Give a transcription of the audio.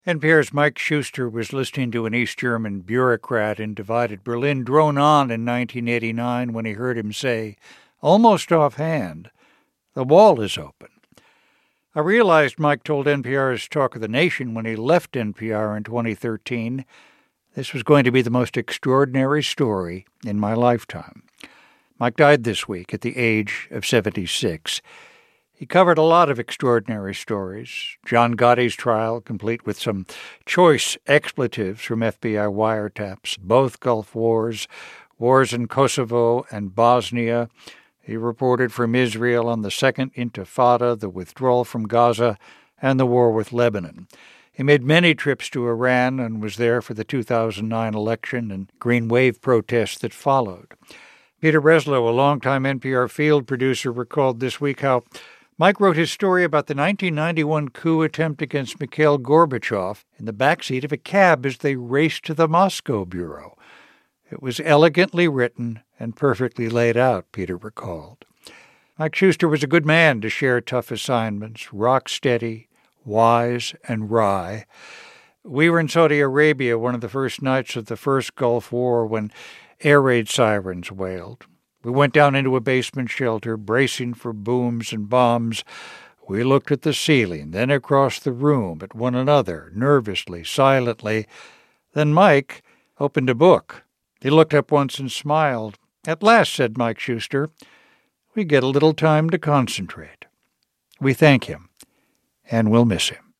NPR's Mike Schuster was listening to an East German bureaucrat in divided Berlin drone on in 1989 when he heard him say, almost offhand, "The wall is open." I realized Mike told NPR's Talk of the Nation when he left NPR in 2013, this was going to be the most extraordinary story in my lifetime. Mike died this week at the age of 76. He covered a lot of extraordinary stories. John Gotti's trial, complete with some choice expletives from FBI wiretaps, both Gulf Wars, wars in Kosovo and Bosnia. He reported from Israel on the Second Intifada, the withdrawal from Gaza, and the war with Lebanon. He made many trips to Iran and was there for the 2009 election and Green Wave protests that followed. Peter Reslow, a longtime NPR field producer, recalled this week how Mike wrote his story about the 1991 coup attempt against Mikhail Gorbachev in the backseat of a cab as they raced to the Moscow bureau. It was elegantly written and perfectly laid out, Peter recalled. Mike Schuster was a good man to share tough assignments, rock steady, wise, and wry. We were in Saudi Arabia one of the first nights of the first Gulf War when air raid sirens wailed. We went down into a basement shelter, bracing for booms and bombs. We looked at the ceiling, then across the room, at one another, nervously, silently. Then Mike opened a book. He looked up once and smiled. "At last," said Mike Schuster, "we get a little time to concentrate." We thank him, and we'll miss him.